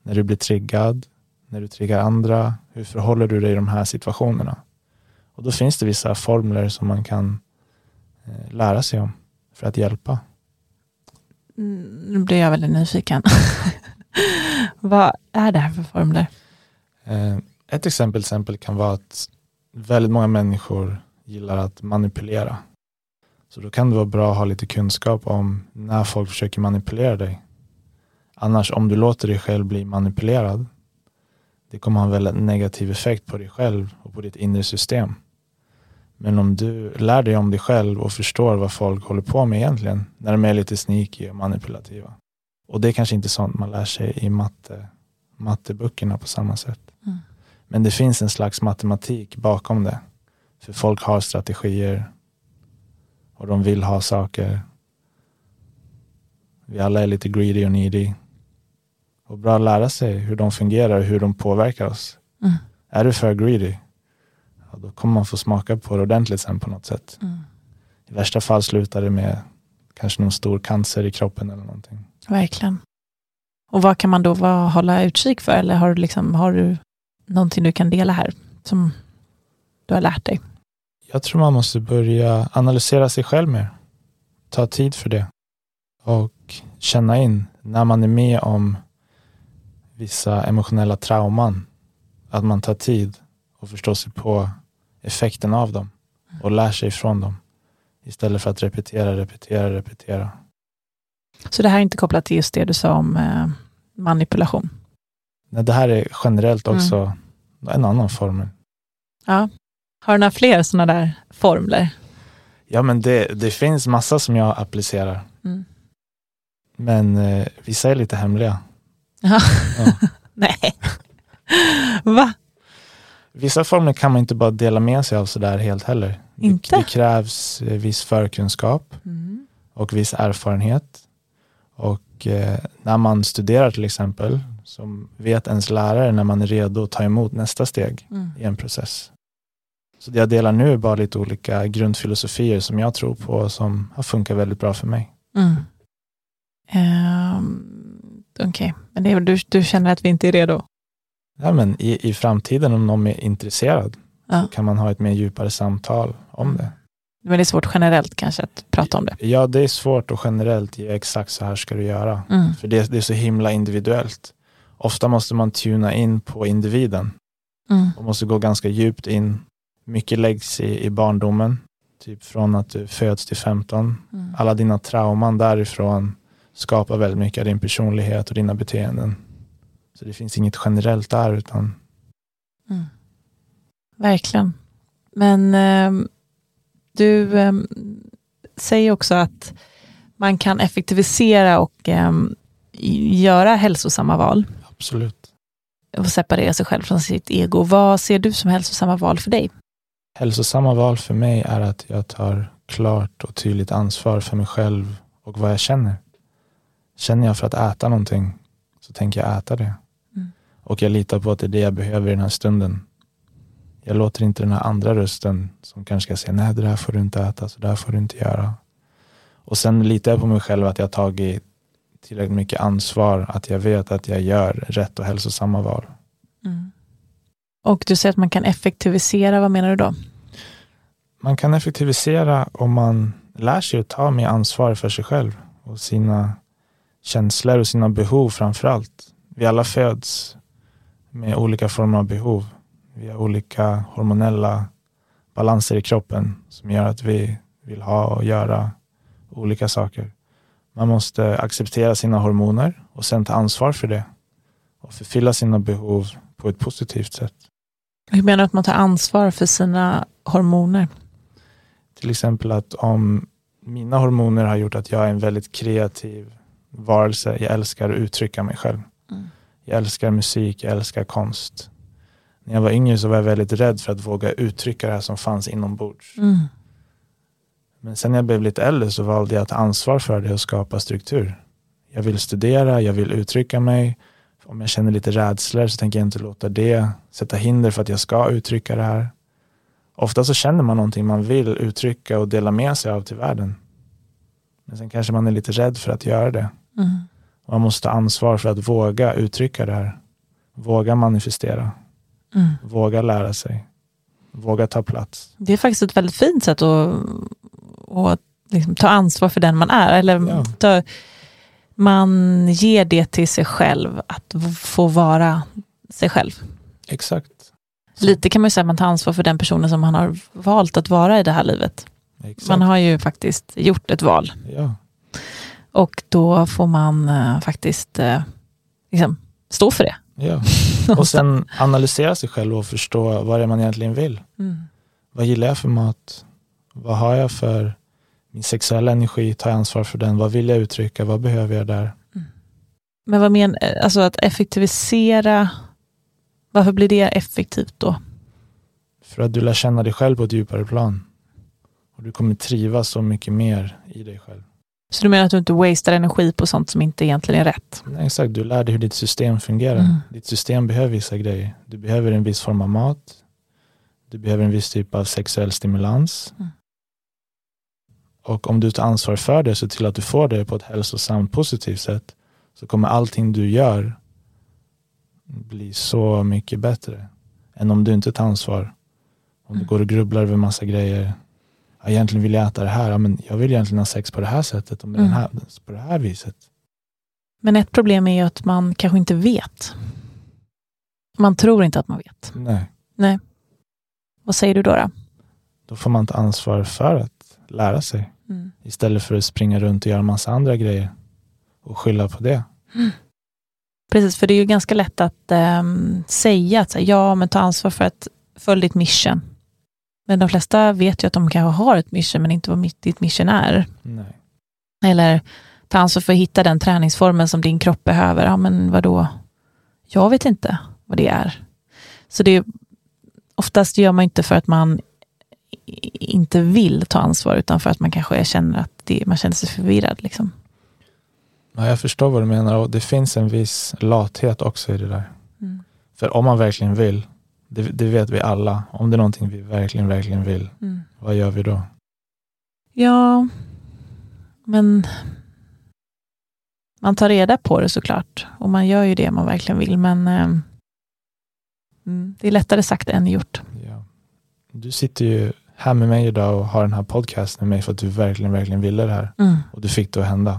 D: När du blir triggad, när du triggar andra, hur förhåller du dig i de här situationerna? Och då finns det vissa formler som man kan lära sig om för att hjälpa.
C: Nu blir jag väldigt nyfiken. Vad är det här för formler?
D: Ett exempel kan vara att väldigt många människor gillar att manipulera. Så då kan det vara bra att ha lite kunskap om när folk försöker manipulera dig. Annars, om du låter dig själv bli manipulerad, det kommer ha en väldigt negativ effekt på dig själv och på ditt inre system. Men om du lär dig om dig själv och förstår vad folk håller på med egentligen, när de är lite sneaky och manipulativa. Och det är kanske inte sånt man lär sig i matteböckerna på samma sätt. Mm. Men det finns en slags matematik bakom det. För folk har strategier och de vill ha saker. Vi alla är lite greedy och needy. Och bra att lära sig hur de fungerar och hur de påverkar oss. Mm. Är du för greedy, ja, då kommer man få smaka på det ordentligt sen på något sätt. Mm. I värsta fall slutar det med kanske någon stor cancer i kroppen eller någonting.
C: Verkligen. Och vad kan man då hålla utkik för? Eller har du någonting du kan dela här som du har lärt dig?
D: Jag tror man måste börja analysera sig själv mer. Ta tid för det. Och känna in när man är med om vissa emotionella trauman. Att man tar tid och förstår sig på effekten av dem. Och lär sig från dem. Istället för att repetera.
C: Så det här är inte kopplat till just det du sa om manipulation?
D: Nej, det här är generellt också en annan formel.
C: Ja. Har du några fler sådana där formler?
D: Ja, men det finns massa som jag applicerar. Mm. Men vissa är lite hemliga.
C: Ja. Nej. Va?
D: Vissa formler kan man inte bara dela med sig av sådär helt heller.
C: Inte?
D: Det krävs viss förkunskap och viss erfarenhet. Och när man studerar till exempel, så vet ens lärare när man är redo att ta emot nästa steg i en process. Så det jag delar nu är bara lite olika grundfilosofier som jag tror på och som har funkat väldigt bra för mig.
C: Okej, men du känner att vi inte är redo?
D: Ja, men i framtiden om någon är intresserad så kan man ha ett mer djupare samtal om det.
C: Men det är svårt generellt kanske att prata om det?
D: Ja, det är svårt att generellt ge exakt så här ska du göra. För det är så himla individuellt. Ofta måste man tuna in på individen. Och måste gå ganska djupt in. Mycket läggs i barndomen. Typ från att du föds till 15. Alla dina trauman därifrån skapar väldigt mycket av din personlighet och dina beteenden. Så det finns inget generellt där utan...
C: Verkligen. Men du säger också att man kan effektivisera och göra hälsosamma val.
D: Absolut.
C: Och separera sig själv från sitt ego. Vad ser du som hälsosamma val för dig?
D: Hälsosamma val för mig är att jag tar klart och tydligt ansvar för mig själv och vad jag känner. Känner jag för att äta någonting så tänker jag äta det. Och jag litar på att det är det jag behöver i den här stunden. Jag låter inte den här andra rösten som kanske ska säga nej, det där får du inte äta, så där får du inte göra. Och sen litar jag på mig själv att jag har tagit tillräckligt mycket ansvar, att jag vet att jag gör rätt och hälsosamma val.
C: Och du säger att man kan effektivisera, vad menar du då?
D: Man kan effektivisera om man lär sig att ta mer ansvar för sig själv och sina känslor och sina behov framförallt. Vi alla föds med olika former av behov. Vi har olika hormonella balanser i kroppen som gör att vi vill ha och göra olika saker. Man måste acceptera sina hormoner och sen ta ansvar för det. Och förfylla sina behov på ett positivt sätt.
C: Hur menar du att man tar ansvar för sina hormoner?
D: Till exempel att om mina hormoner har gjort att jag är en väldigt kreativ varelse. Jag älskar att uttrycka mig själv. Jag älskar musik, jag älskar konst. När jag var yngre så var jag väldigt rädd för att våga uttrycka det här som fanns inombords. Men sen när jag blev lite äldre så valde jag att ta ansvar för det och skapa struktur. Jag vill studera, jag vill uttrycka mig. Om jag känner lite rädslor så tänker jag inte låta det sätta hinder för att jag ska uttrycka det här. Ofta så känner man någonting man vill uttrycka och dela med sig av till världen. Men sen kanske man är lite rädd för att göra det. Man måste ta ansvar för att våga uttrycka det här. Våga manifestera. Våga lära sig. Våga ta plats.
C: Det är faktiskt ett väldigt fint sätt att liksom ta ansvar för den man är. Eller man ger det till sig själv att få vara sig själv.
D: Exakt.
C: Lite kan man ju säga att man tar ansvar för den personen som man har valt att vara i det här livet.
D: Exakt.
C: Man har ju faktiskt gjort ett val.
D: Ja.
C: Och då får man faktiskt liksom stå för det.
D: Ja. Och sen analysera sig själv och förstå vad det är man egentligen vill. Vad gillar jag för mat? Vad har jag för min sexuella energi? Tar jag ansvar för den? Vad vill jag uttrycka? Vad behöver jag där?
C: Men vad menar, alltså att effektivisera, varför blir det effektivt då?
D: För att du lär känna dig själv på ett djupare plan. Och du kommer trivas så mycket mer i dig själv.
C: Så du menar att du inte wastar energi på sånt som inte egentligen är rätt?
D: Nej, exakt, du lär dig hur ditt system fungerar. Ditt system behöver vissa grejer. Du behöver en viss form av mat. Du behöver en viss typ av sexuell stimulans. Och om du tar ansvar för det, så till att du får det på ett hälsosamt, positivt sätt, så kommer allting du gör bli så mycket bättre än om du inte tar ansvar. Om du går och grubblar över massa grejer. Ja, egentligen vill jag äta det här. Ja, men jag vill egentligen ha sex på det här sättet. Och med den här, på det här viset.
C: Men ett problem är ju att man kanske inte vet. Man tror inte att man vet.
D: Nej.
C: Vad säger du då?
D: Då får man ta ansvar för att lära sig. Istället för att springa runt och göra massa andra grejer. Och skylla på det.
C: Precis, för det är ju ganska lätt att säga att ja, men ta ansvar för att följa ditt mission. Men de flesta vet ju att de kanske har ett mission, men inte vad ditt mission är.
D: Nej.
C: Eller ta ansvar för att hitta den träningsformen som din kropp behöver. Ja, men vadå? Jag vet inte vad det är. Så det är oftast gör man inte för att man inte vill ta ansvar, utan för att man kanske känner att man känner sig förvirrad liksom.
D: Ja, jag förstår vad du menar, och det finns en viss lathet också i det där. För om man verkligen vill, det vet vi alla, om det är någonting vi verkligen vill, vad gör vi då?
C: Ja, men man tar reda på det såklart, och man gör ju det man verkligen vill, men det är lättare sagt än gjort.
D: Ja. Du sitter ju här med mig idag och har den här podcasten med mig för att du verkligen ville det här. Och du fick det att hända.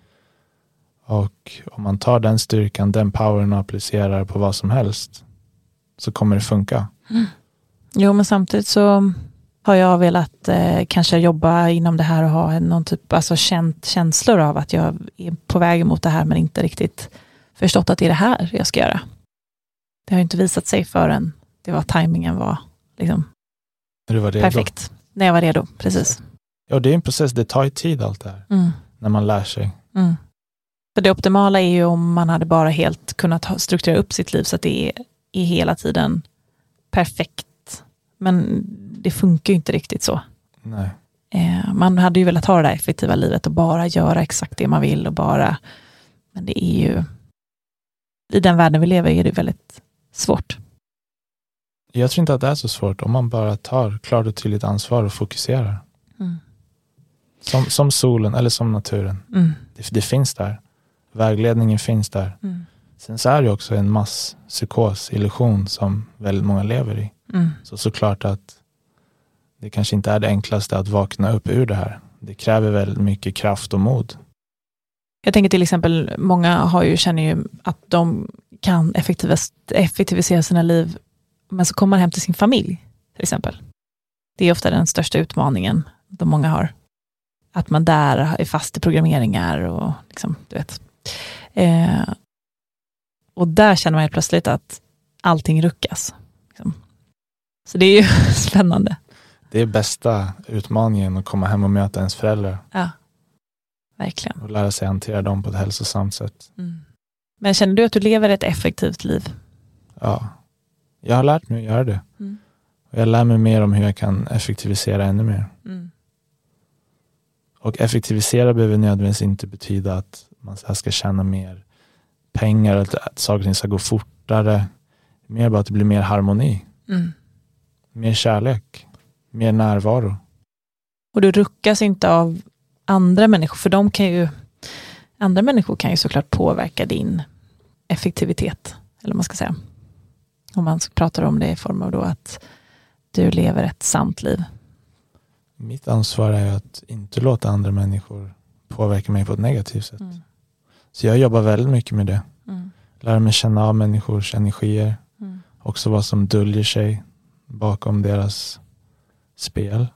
D: Och om man tar den styrkan, den powern och applicerar på vad som helst, så kommer det funka.
C: Jo, men samtidigt så har jag velat kanske jobba inom det här och ha någon typ, alltså känslor av att jag är på väg mot det här, men inte riktigt förstått att det är det här jag ska göra. Det har inte visat sig förrän tajmingen var liksom perfekt. När jag var redo, precis.
D: Ja, det är en process, det tar ju tid allt det här. När man lär sig.
C: För det optimala är ju om man hade bara helt kunnat strukturera upp sitt liv så att det är hela tiden perfekt. Men det funkar ju inte riktigt så.
D: Nej.
C: Man hade ju velat ha det där effektiva livet och bara göra exakt det man vill men det är ju, i den världen vi lever är det väldigt svårt.
D: Jag tror inte att det är så svårt om man bara tar klart och tydligt ansvar och fokuserar. Som solen eller som naturen. Det finns där. Vägledningen finns där. Sen så är det också en masspsykos, illusion som väldigt många lever i. Såklart att det kanske inte är det enklaste att vakna upp ur det här. Det kräver väldigt mycket kraft och mod.
C: Jag tänker till exempel, många känner ju att de kan effektivisera sina liv, men så kommer man hem till sin familj till exempel. Det är ofta den största utmaningen de många har. Att man där är fast i programmeringar och liksom, du vet. Och där känner man helt plötsligt att allting ruckas. Liksom. Så det är ju spännande.
D: Det är bästa utmaningen att komma hem och möta ens föräldrar.
C: Ja, verkligen.
D: Och lära sig hantera dem på ett hälsosamt sätt.
C: Men känner du att du lever ett effektivt liv?
D: Ja, jag har lärt mig att göra det. Och jag lär mig mer om hur jag kan effektivisera ännu mer. Och effektivisera behöver nödvändigtvis inte betyda att man ska tjäna mer pengar, att saker och ting ska gå fortare. Mer bara att det blir mer harmoni. Mer kärlek. Mer närvaro. Och
C: du ruckas inte av andra människor, för andra människor kan ju såklart påverka din effektivitet, eller vad man ska säga. Om man pratar om det i form av då att du lever ett sant liv.
D: Mitt ansvar är att inte låta andra människor påverka mig på ett negativt sätt. Så jag jobbar väldigt mycket med det. Lära mig känna av människors energier. Också vad som döljer sig bakom deras spel.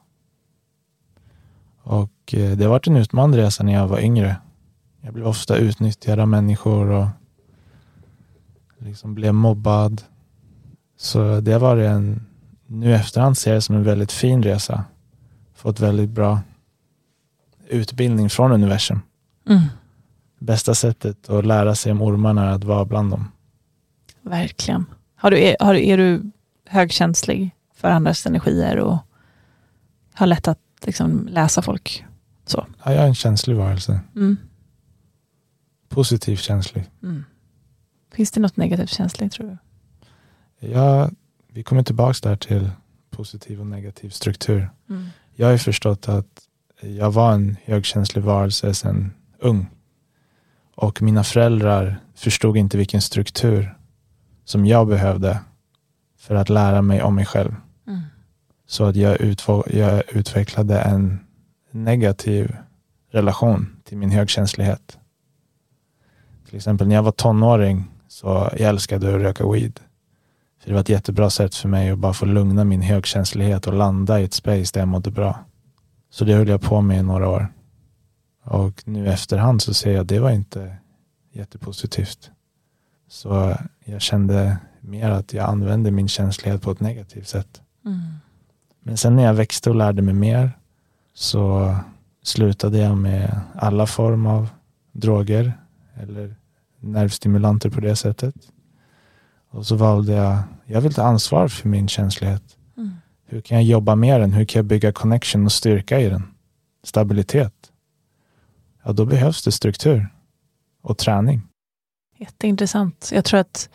D: Och det har varit en utmanande resa när jag var yngre. Jag blev ofta utnyttjad av människor och liksom blev mobbad. Så det var nu efterhand ser jag det som en väldigt fin resa. Fått väldigt bra utbildning från universum. Bästa sättet att lära sig om ormarna är att vara bland dem.
C: Verkligen. Är du högkänslig för andras energier och har lätt att liksom läsa folk? Så.
D: Ja, jag är en känslig varelse. Positivt känslig.
C: Finns det något negativt känsligt, tror du?
D: Ja, vi kommer tillbaka där till positiv och negativ struktur. Jag har ju förstått att jag var en högkänslig varelse sedan ung. Och mina föräldrar förstod inte vilken struktur som jag behövde för att lära mig om mig själv. Så att jag utvecklade en negativ relation till min högkänslighet. Till exempel när jag var tonåring så jag älskade att röka weed. För det var ett jättebra sätt för mig att bara få lugna min högkänslighet och landa i ett space där jag mådde bra. Så det höll jag på med i några år. Och nu efterhand så ser jag att det var inte jättepositivt. Så jag kände mer att jag använde min känslighet på ett negativt sätt. Men sen när jag växte och lärde mig mer så slutade jag med alla former av droger eller nervstimulanter på det sättet. Och så valde jag vill ta ansvar för min känslighet. Hur kan jag jobba med den? Hur kan jag bygga connection och styrka i den? Stabilitet. Ja, då behövs det struktur och träning.
C: Jätteintressant. Jag tror att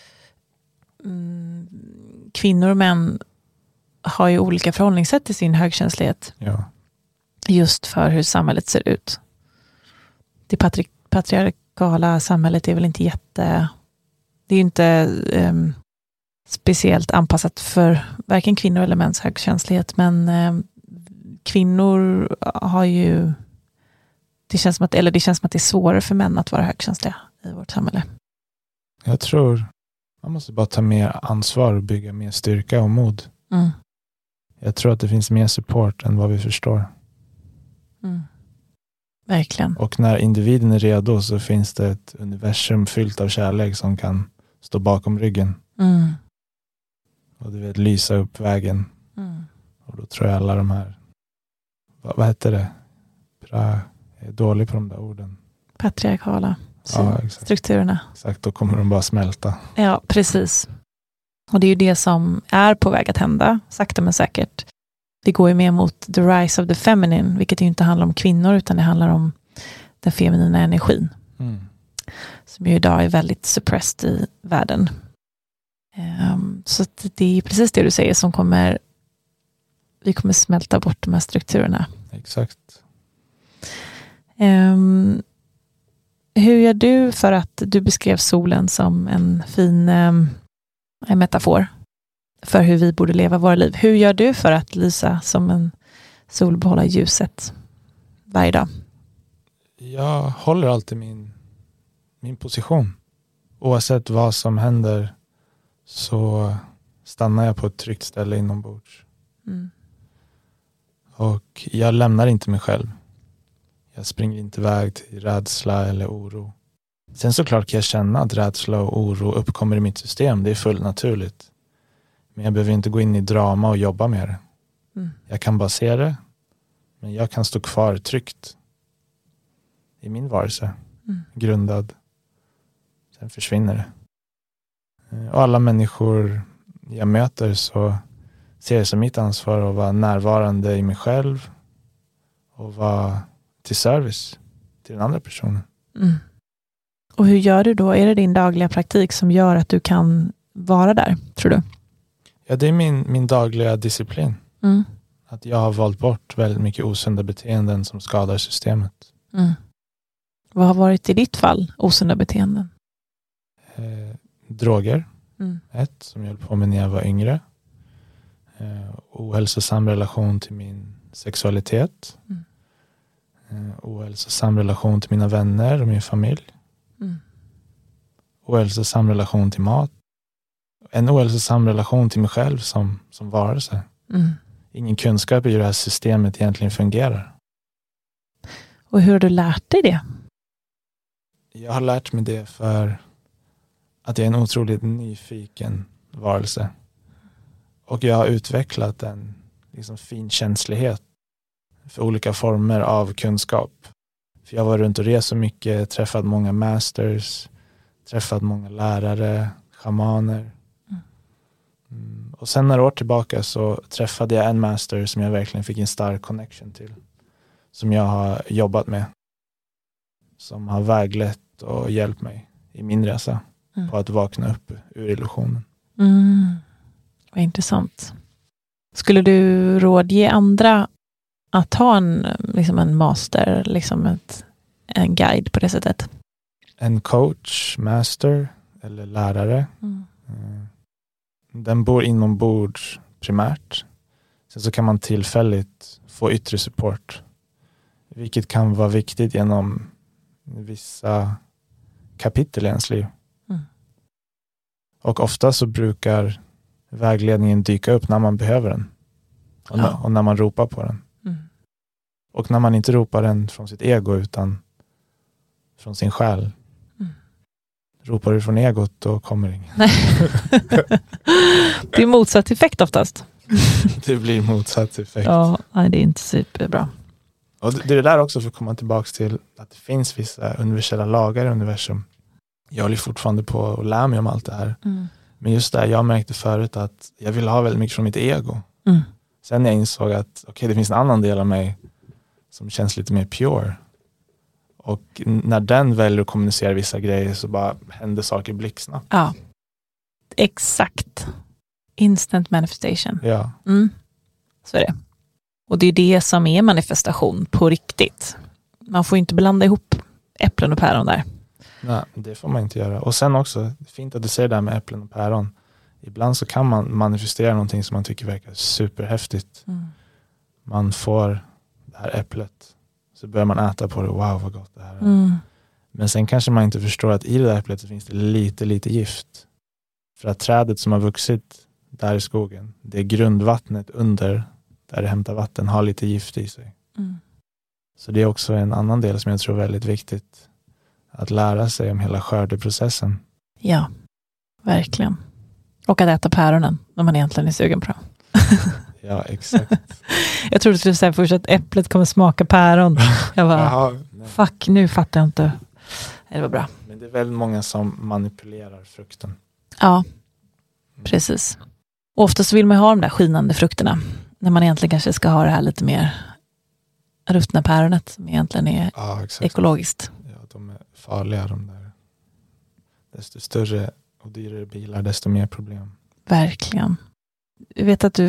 C: kvinnor och män har ju olika förhållningssätt till sin högkänslighet.
D: Ja.
C: Just för hur samhället ser ut. Det patriarkala samhället är väl inte det är inte speciellt anpassat för varken kvinnor eller mäns högkänslighet, men kvinnor har ju det känns som att det är svårare för män att vara högkänsliga i vårt samhälle.
D: Jag tror man måste bara ta mer ansvar och bygga mer styrka och mod. Jag tror att det finns mer support än vad vi förstår.
C: Verkligen.
D: Och när individen är redo så finns det ett universum fyllt av kärlek som kan stå bakom ryggen. Och du vet, lysa upp vägen. Och då tror jag alla de här, vad heter det? Jag är dålig på de där orden.
C: Patriarkala
D: exakt.
C: Strukturerna.
D: Exakt, då kommer de bara smälta.
C: Ja, precis. Och det är ju det som är på väg att hända, sakta men säkert. Vi går ju mer mot the rise of the feminine, vilket ju inte handlar om kvinnor utan det handlar om den feminina energin. Som ju idag är väldigt suppressed i världen. Så det är precis det du säger som vi kommer smälta bort de här strukturerna.
D: Exakt.
C: Hur gör du för att du beskrev solen som en fin metafor för hur vi borde leva våra liv? Hur gör du för att lysa som en sol, behålla ljuset varje dag?
D: Jag håller alltid min position. Oavsett vad som händer så stannar jag på ett tryggt ställe inombords. Och jag lämnar inte mig själv. Jag springer inte iväg till rädsla eller oro. Sen såklart kan jag känna att rädsla och oro uppkommer i mitt system. Det är fullt naturligt. Men jag behöver inte gå in i drama och jobba med det. Jag kan bara se det. Men jag kan stå kvar tryggt i min varelse. Grundad. Sen försvinner det. Och alla människor jag möter så ser jag som mitt ansvar att vara närvarande i mig själv. Och vara till service till den andra personen.
C: Och hur gör du då? Är det din dagliga praktik som gör att du kan vara där, tror du?
D: Ja, det är min dagliga disciplin. Att jag har valt bort väldigt mycket osunda beteenden som skadar systemet.
C: Vad har varit i ditt fall osunda beteenden?
D: Droger. Ett som jag höll på med när jag var yngre. Ohälsosam relation till min sexualitet. Ohälsosam relation till mina vänner och min familj. Ohälsosam relation till mat. En ohälsosam relation till mig själv som varelse. Ingen kunskap i hur det här systemet egentligen fungerar.
C: Och hur har du lärt dig det?
D: Jag har lärt mig det för att jag är en otroligt nyfiken varelse. Och jag har utvecklat en liksom finkänslighet för olika former av kunskap. För jag var runt och rest så mycket, träffat många masters, träffat många lärare, shamaner. Och sen några år tillbaka så träffade jag en master som jag verkligen fick en stark connection till. Som jag har jobbat med. Som har väglett och hjälpt mig i min resa på att vakna upp ur illusionen.
C: Vad intressant. Skulle du rådge andra att ha en master, liksom en guide på det sättet?
D: En coach, master eller lärare. Den bor inombords primärt. Sen så kan man tillfälligt få yttre support. Vilket kan vara viktigt genom vissa kapitel i ens liv. Och ofta så brukar vägledningen dyka upp när man behöver den. Och när man ropar på den. Och när man inte ropar den från sitt ego utan från sin själ. Ropar du från egot då kommer ingen.
C: Det är motsatt effekt oftast.
D: Det blir motsatt effekt.
C: Ja, nej, det är inte superbra.
D: Och det är där också för att komma tillbaka till att det finns vissa universella lagar i universum. Jag håller fortfarande på att lära mig om allt det här. Men just där, jag märkte förut att jag ville ha väldigt mycket från mitt ego. Sen jag insåg att det finns en annan del av mig som känns lite mer pure. Och när den väljer att kommunicera vissa grejer så bara händer saker blixtsnabbt.
C: Ja, exakt. Instant manifestation.
D: Ja.
C: Så är det. Och det är det som är manifestation på riktigt. Man får inte blanda ihop äpplen och päron där.
D: Nej, det får man inte göra. Och sen också, fint att du säger det här med äpplen och päron. Ibland så kan man manifestera någonting som man tycker verkar superhäftigt. Man får det här äpplet. Så börjar man äta på det. Wow, vad gott det här är. Men sen kanske man inte förstår att i det där äpplet så finns det lite gift. För att trädet som har vuxit där i skogen, det är grundvattnet under där det hämtar vatten, har lite gift i sig. Så det är också en annan del som jag tror är väldigt viktigt. Att lära sig om hela skördeprocessen.
C: Ja, verkligen. Och att äta päronen när man egentligen är sugen på dem.
D: Ja, exakt.
C: Jag trodde du skulle säga först att äpplet kommer smaka päron. Jag bara, fuck, nu fattar jag inte. Det var bra.
D: Men det är väldigt många som manipulerar frukten.
C: Ja, precis. Och oftast vill man ha de där skinande frukterna. När man egentligen kanske ska ha det här lite mer ruttna päronet som egentligen är ekologiskt.
D: Ja, de är farliga de där. Desto större och dyrare bilar, desto mer problem.
C: Verkligen. Jag vet att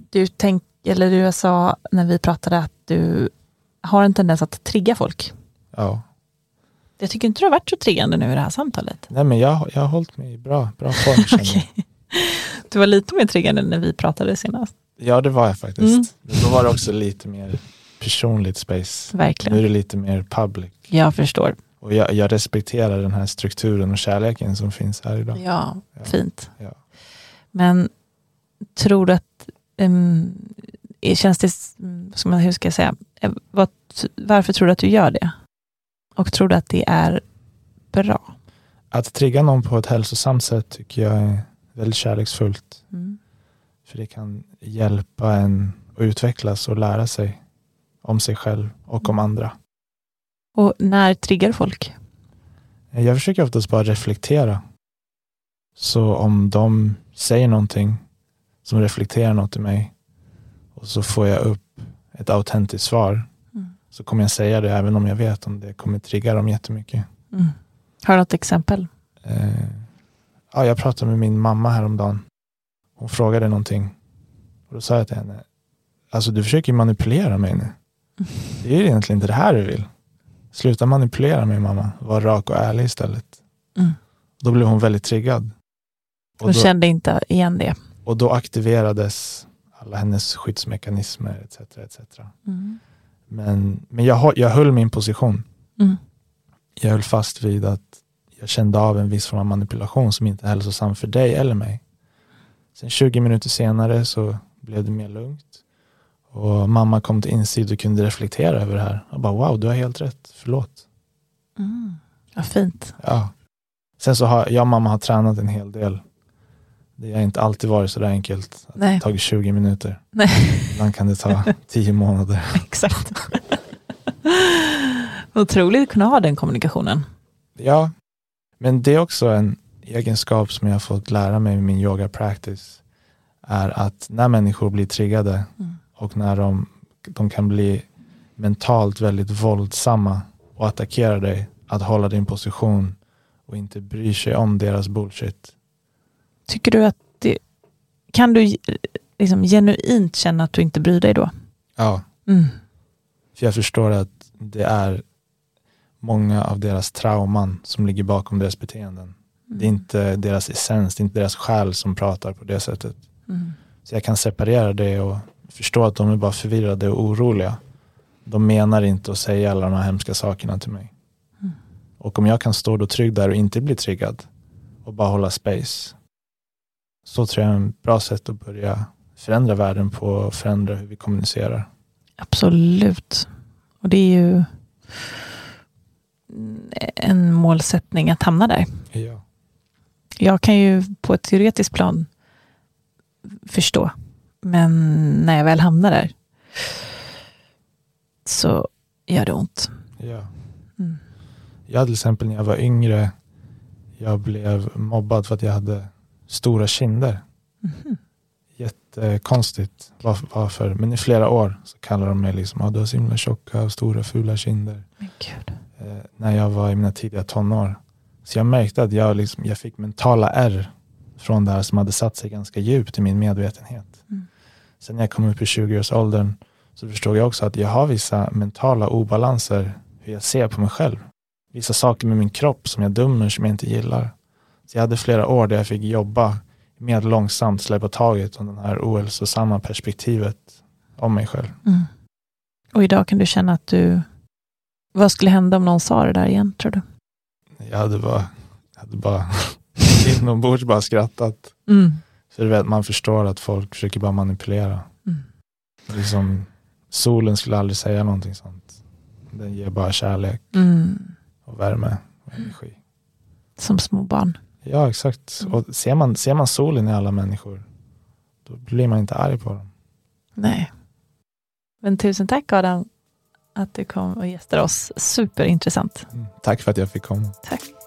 C: du sa när vi pratade att du har en tendens att trigga folk.
D: Ja.
C: Jag tycker inte du har varit så triggande nu i det här samtalet.
D: Nej, men jag har hållit mig i bra form.
C: Okay. Du var lite mer triggande när vi pratade senast.
D: Ja, det var jag faktiskt. Då var det också lite mer personligt space.
C: Verkligen.
D: Nu är det lite mer public.
C: Jag förstår.
D: Och jag respekterar den här strukturen och kärleken som finns här idag.
C: Ja. Fint.
D: Ja.
C: Men tror du att känns det, hur ska jag säga, varför tror du att du gör det? Och tror du att det är bra?
D: Att trigga någon på ett hälsosamt sätt tycker jag är väldigt kärleksfullt. För det kan hjälpa en att utvecklas och lära sig om sig själv och om andra.
C: Och när triggar folk?
D: Jag försöker oftast bara reflektera. Så om de säger någonting som reflekterar något i mig och så får jag upp ett autentiskt svar, så kommer jag säga det även om jag vet om det kommer trigga dem jättemycket.
C: Har du något exempel?
D: Jag pratade med min mamma häromdagen. Hon frågade någonting och då sa jag till henne, alltså du försöker manipulera mig nu. Det är egentligen inte det här du vill. Sluta manipulera mig, mamma. Var rak och ärlig istället. Då blev hon väldigt triggad.
C: Hon kände inte igen det.
D: Och då aktiverades alla hennes skyddsmekanismer etc.
C: Mm.
D: Men jag höll min position.
C: Mm.
D: Jag höll fast vid att jag kände av en viss form av manipulation som inte är hälsosam för dig eller mig. Sen 20 minuter senare så blev det mer lugnt. Och mamma kom till insikt och kunde reflektera över det här. Jag bara, wow, du har helt rätt. Förlåt.
C: Mm. Ja, fint.
D: Ja. Sen så har jag och mamma har tränat en hel del. Det har inte alltid varit så där enkelt. Det har tagit 20 minuter.
C: Nej.
D: Ibland kan det ta 10 månader.
C: Exakt. Otroligt att kunna ha den kommunikationen.
D: Ja, men det är också en egenskap som jag har fått lära mig med min yoga practice. Är att när människor blir triggade och när de kan bli mentalt väldigt våldsamma och attackera dig, att hålla din position och inte bry sig om deras bullshit.
C: Tycker du att kan du liksom genuint känna att du inte bryr dig då?
D: Ja.
C: Mm.
D: För jag förstår att det är många av deras trauman som ligger bakom deras beteenden. Det är inte deras essens, det är inte deras själ som pratar på det sättet.
C: Mm.
D: Så jag kan separera det och förstå att de är bara förvirrade och oroliga. De menar inte att säga alla de här hemska sakerna till mig.
C: Mm.
D: Och om jag kan stå då trygg där och inte bli triggad och bara hålla space, så tror jag är en bra sätt att börja förändra världen på och förändra hur vi kommunicerar.
C: Absolut. Och det är ju en målsättning att hamna där.
D: Ja.
C: Jag kan ju på ett teoretiskt plan förstå. Men när jag väl hamnar där så gör det ont.
D: Ja.
C: Mm. Jag
D: till exempel när jag var yngre, jag blev mobbad för att jag hade stora kinder.
C: Mm.
D: Jättekonstigt. Varför? Men i flera år så kallar de mig liksom, du har så himla tjocka och stora fula kinder.
C: Men Gud.
D: När jag var i mina tidiga tonår. Så jag märkte att jag fick mentala ärr från det här som hade satt sig ganska djupt i min medvetenhet.
C: Mm.
D: Sen när jag kom upp i 20-årsåldern så förstod jag också att jag har vissa mentala obalanser hur jag ser på mig själv. Vissa saker med min kropp som jag dömer som jag inte gillar. Så jag hade flera år där jag fick jobba med långsamt släppa taget om den här ohälsosamma perspektivet om mig själv.
C: Mm. Och idag kan du känna att vad skulle hända om någon sa det där igen, tror du?
D: Jag hade bara inombords bara skrattat.
C: Mm.
D: För du vet, man förstår att folk försöker bara manipulera.
C: Mm.
D: Liksom, solen skulle aldrig säga någonting sånt. Den ger bara kärlek och värme och energi.
C: Som små barn.
D: Ja, exakt. Och ser man solen i alla människor, då blir man inte arg på dem.
C: Nej. Men tusen tack, Adam, att du kom och gästade oss. Superintressant.
D: Tack för att jag fick komma.
C: Tack.